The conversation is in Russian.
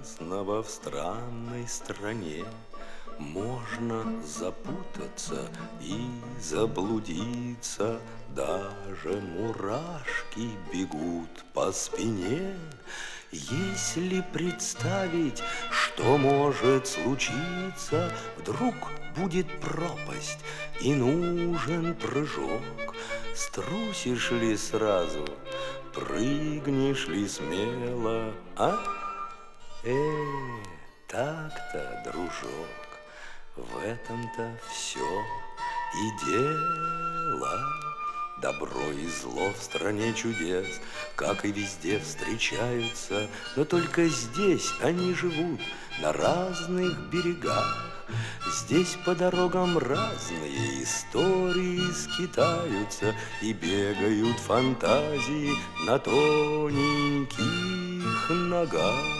разного в странной стране. Можно запутаться и заблудиться, даже мурашки бегут по спине. Если представить, что может случиться, вдруг будет пропасть и нужен прыжок. Струсишь ли сразу, прыгнешь ли смело, а? Так-то, дружок, в этом-то все и дело. Добро и зло в стране чудес, как и везде, встречаются, но только здесь они живут на разных берегах. Здесь по дорогам разные истории скитаются и бегают фантазии на тоненьких ногах.